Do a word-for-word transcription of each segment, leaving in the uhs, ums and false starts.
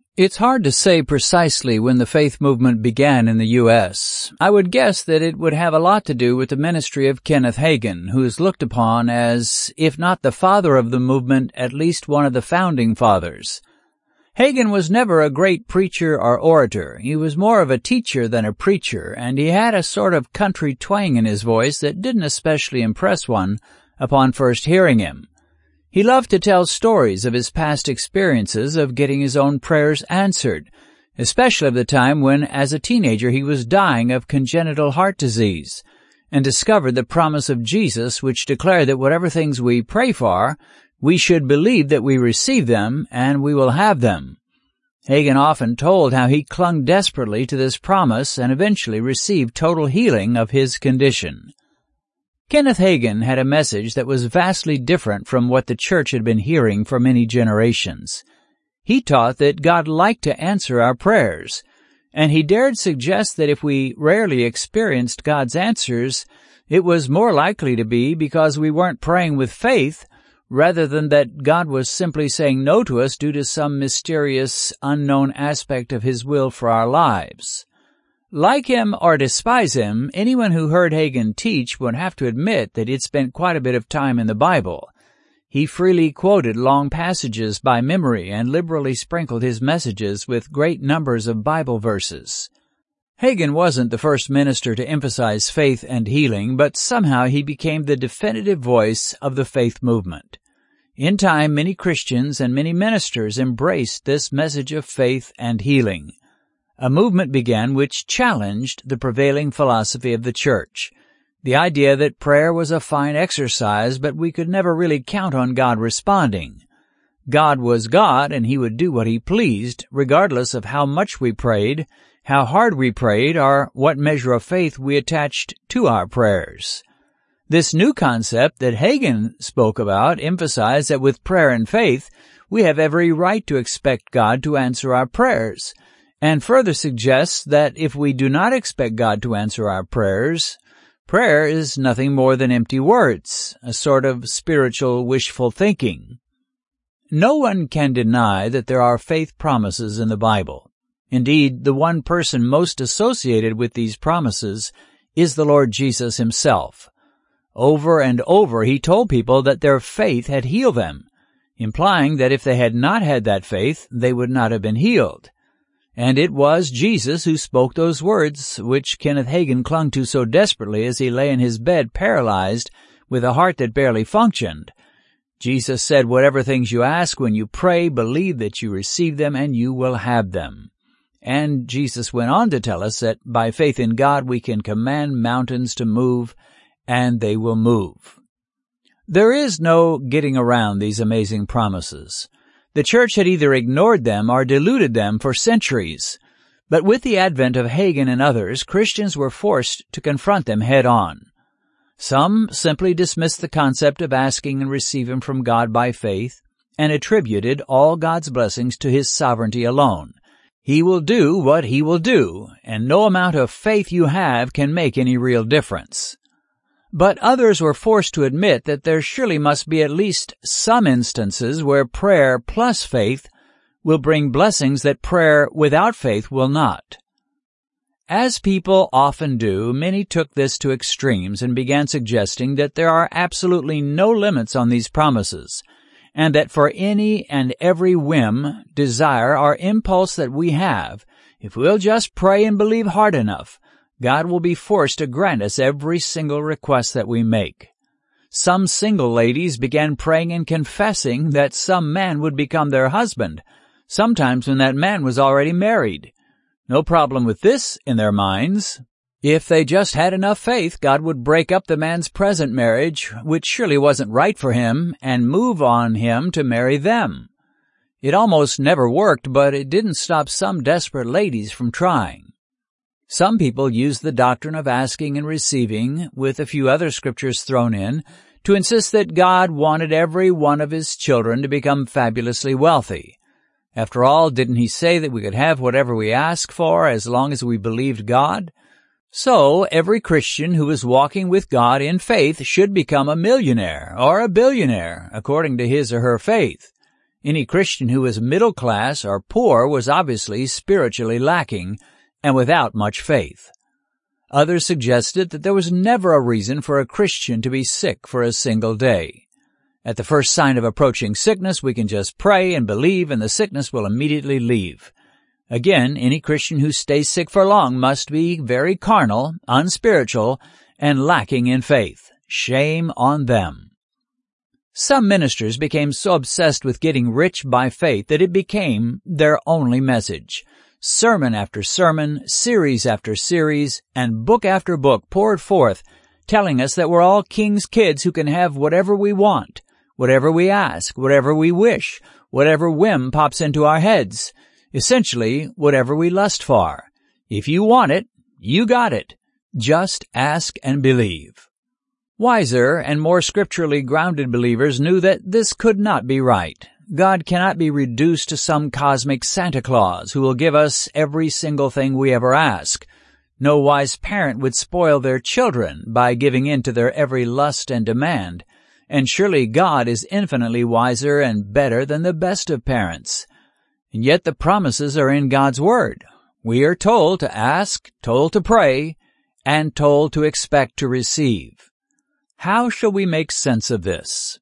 It's hard to say precisely when the faith movement began in the U S I would guess that it would have a lot to do with the ministry of Kenneth Hagin, who is looked upon as, if not the father of the movement, at least one of the founding fathers. Hagin was never a great preacher or orator. He was more of a teacher than a preacher, and he had a sort of country twang in his voice that didn't especially impress one upon first hearing him. He loved to tell stories of his past experiences of getting his own prayers answered, especially of the time when, as a teenager, he was dying of congenital heart disease, and discovered the promise of Jesus, which declared that whatever things we pray for, we should believe that we receive them, and we will have them. Hagin often told how he clung desperately to this promise and eventually received total healing of his condition. Kenneth Hagin had a message that was vastly different from what the church had been hearing for many generations. He taught that God liked to answer our prayers, and he dared suggest that if we rarely experienced God's answers, it was more likely to be because we weren't praying with faith, rather than that God was simply saying no to us due to some mysterious, unknown aspect of His will for our lives. Like him or despise him, anyone who heard Hagin teach would have to admit that he'd spent quite a bit of time in the Bible. He freely quoted long passages by memory and liberally sprinkled his messages with great numbers of Bible verses. Hagin wasn't the first minister to emphasize faith and healing, but somehow he became the definitive voice of the faith movement. In time, many Christians and many ministers embraced this message of faith and healing. A movement began which challenged the prevailing philosophy of the church, the idea that prayer was a fine exercise, but we could never really count on God responding. God was God, and He would do what He pleased, regardless of how much we prayed, how hard we prayed, or what measure of faith we attached to our prayers. This new concept that Hagin spoke about emphasized that with prayer and faith, we have every right to expect God to answer our prayers, and further suggests that if we do not expect God to answer our prayers, prayer is nothing more than empty words, a sort of spiritual wishful thinking. No one can deny that there are faith promises in the Bible. Indeed, the one person most associated with these promises is the Lord Jesus Himself. Over and over He told people that their faith had healed them, implying that if they had not had that faith, they would not have been healed. And it was Jesus who spoke those words which Kenneth Hagin clung to so desperately as he lay in his bed paralyzed with a heart that barely functioned. Jesus said, "Whatever things you ask when you pray, believe that you receive them and you will have them." And Jesus went on to tell us that by faith in God we can command mountains to move, and they will move. There is no getting around these amazing promises. The church had either ignored them or diluted them for centuries. But with the advent of Hagin and others, Christians were forced to confront them head-on. Some simply dismissed the concept of asking and receiving from God by faith and attributed all God's blessings to His sovereignty alone. He will do what He will do, and no amount of faith you have can make any real difference. But others were forced to admit that there surely must be at least some instances where prayer plus faith will bring blessings that prayer without faith will not. As people often do, many took this to extremes and began suggesting that there are absolutely no limits on these promises, and that for any and every whim, desire, or impulse that we have, if we'll just pray and believe hard enough, God will be forced to grant us every single request that we make. Some single ladies began praying and confessing that some man would become their husband, sometimes when that man was already married. No problem with this in their minds. If they just had enough faith, God would break up the man's present marriage, which surely wasn't right for him, and move on him to marry them. It almost never worked, but it didn't stop some desperate ladies from trying. Some people used the doctrine of asking and receiving, with a few other scriptures thrown in, to insist that God wanted every one of His children to become fabulously wealthy. After all, didn't He say that we could have whatever we ask for as long as we believed God? So, every Christian who is walking with God in faith should become a millionaire or a billionaire, according to his or her faith. Any Christian who was middle class or poor was obviously spiritually lacking and without much faith. Others suggested that there was never a reason for a Christian to be sick for a single day. At the first sign of approaching sickness, we can just pray and believe, and the sickness will immediately leave. Again, any Christian who stays sick for long must be very carnal, unspiritual, and lacking in faith. Shame on them. Some ministers became so obsessed with getting rich by faith that it became their only message. Sermon after sermon, series after series, and book after book poured forth, telling us that we're all king's kids who can have whatever we want, whatever we ask, whatever we wish, whatever whim pops into our heads, essentially whatever we lust for. If you want it, you got it. Just ask and believe. Wiser and more scripturally grounded believers knew that this could not be right. God cannot be reduced to some cosmic Santa Claus who will give us every single thing we ever ask. No wise parent would spoil their children by giving in to their every lust and demand, and surely God is infinitely wiser and better than the best of parents. And yet the promises are in God's Word. We are told to ask, told to pray, and told to expect to receive. How shall we make sense of this?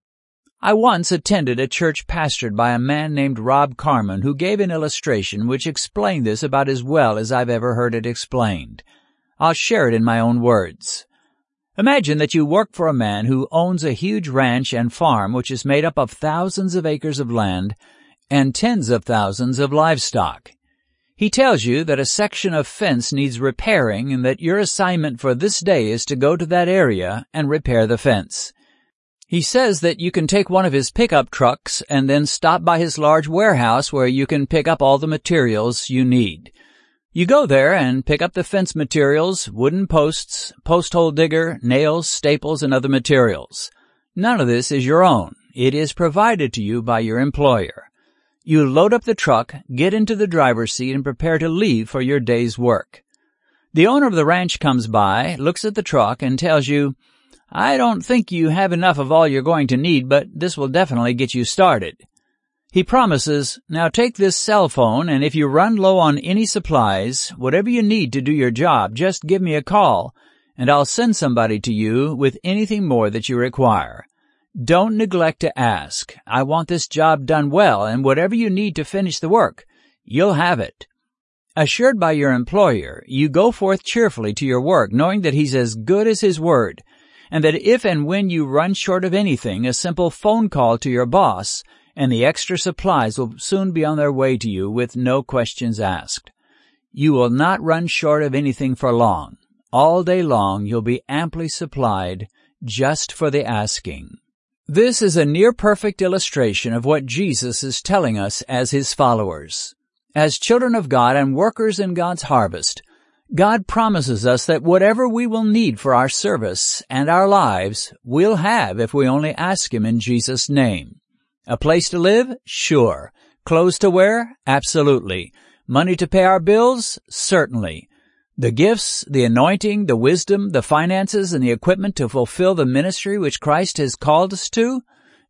I once attended a church pastored by a man named Rob Carmen who gave an illustration which explained this about as well as I've ever heard it explained. I'll share it in my own words. Imagine that you work for a man who owns a huge ranch and farm which is made up of thousands of acres of land and tens of thousands of livestock. He tells you that a section of fence needs repairing and that your assignment for this day is to go to that area and repair the fence. He says that you can take one of his pickup trucks and then stop by his large warehouse where you can pick up all the materials you need. You go there and pick up the fence materials, wooden posts, post hole digger, nails, staples, and other materials. None of this is your own. It is provided to you by your employer. You load up the truck, get into the driver's seat, and prepare to leave for your day's work. The owner of the ranch comes by, looks at the truck, and tells you, "I don't think you have enough of all you're going to need, but this will definitely get you started." He promises, "Now take this cell phone, and if you run low on any supplies, whatever you need to do your job, just give me a call, and I'll send somebody to you with anything more that you require. Don't neglect to ask. I want this job done well, and whatever you need to finish the work, you'll have it." Assured by your employer, you go forth cheerfully to your work, knowing that he's as good as his word, and that if and when you run short of anything, a simple phone call to your boss and the extra supplies will soon be on their way to you with no questions asked. You will not run short of anything for long. All day long you'll be amply supplied just for the asking. This is a near-perfect illustration of what Jesus is telling us as His followers. As children of God and workers in God's harvest, God promises us that whatever we will need for our service and our lives, we'll have if we only ask Him in Jesus' name. A place to live? Sure. Clothes to wear? Absolutely. Money to pay our bills? Certainly. The gifts, the anointing, the wisdom, the finances, and the equipment to fulfill the ministry which Christ has called us to?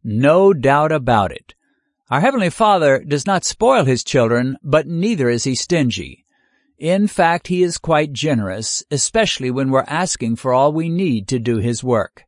No doubt about it. Our Heavenly Father does not spoil His children, but neither is He stingy. In fact, He is quite generous, especially when we're asking for all we need to do His work.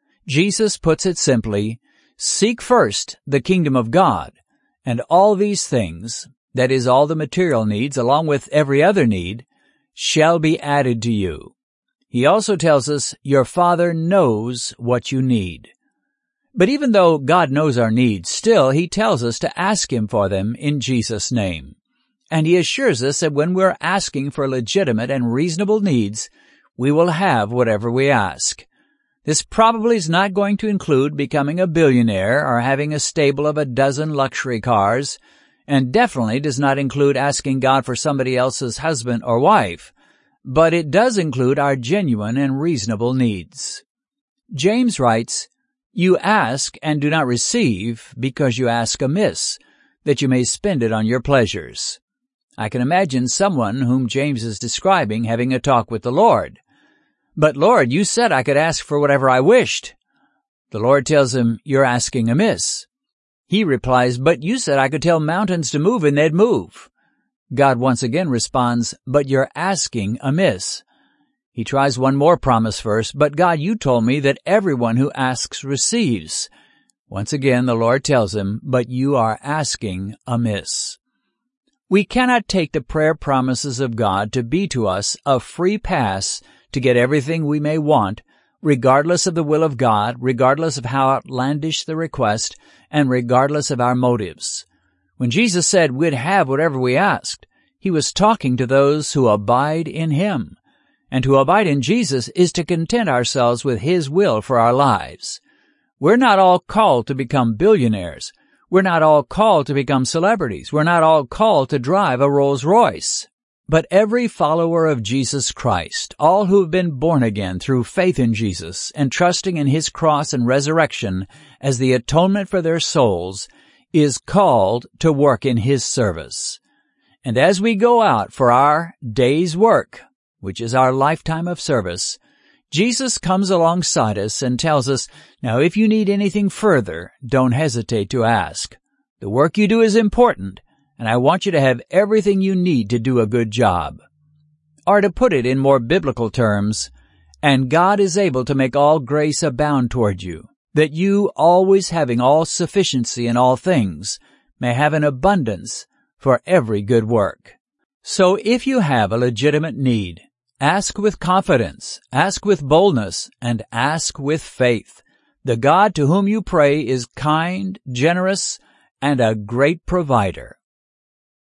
Jesus puts it simply, "Seek first the kingdom of God, and all these things," that is, all the material needs along with every other need, "shall be added to you." He also tells us, "Your Father knows what you need." But even though God knows our needs, still He tells us to ask Him for them in Jesus' name. And He assures us that when we're asking for legitimate and reasonable needs, we will have whatever we ask. This probably is not going to include becoming a billionaire or having a stable of a dozen luxury cars, and definitely does not include asking God for somebody else's husband or wife, but it does include our genuine and reasonable needs. James writes, "You ask and do not receive because you ask amiss, that you may spend it on your pleasures." I can imagine someone whom James is describing having a talk with the Lord. "But Lord, you said I could ask for whatever I wished." The Lord tells him, "You're asking amiss." He replies, "But you said I could tell mountains to move and they'd move." God once again responds, "But you're asking amiss." He tries one more promise verse, "But God, you told me that everyone who asks receives." Once again the Lord tells him, "But you are asking amiss." We cannot take the prayer promises of God to be to us a free pass to get everything we may want, regardless of the will of God, regardless of how outlandish the request, and regardless of our motives. When Jesus said we'd have whatever we asked, he was talking to those who abide in him. And to abide in Jesus is to content ourselves with his will for our lives. We're not all called to become billionaires. We're not all called to become celebrities. We're not all called to drive a Rolls Royce. But every follower of Jesus Christ, all who have been born again through faith in Jesus and trusting in his cross and resurrection as the atonement for their souls, is called to work in his service. And as we go out for our day's work, which is our lifetime of service, Jesus comes alongside us and tells us, "Now if you need anything further, don't hesitate to ask. The work you do is important, and I want you to have everything you need to do a good job." Or to put it in more biblical terms, "And God is able to make all grace abound toward you, that you, always having all sufficiency in all things, may have an abundance for every good work." So if you have a legitimate need, ask with confidence, ask with boldness, and ask with faith. The God to whom you pray is kind, generous, and a great provider.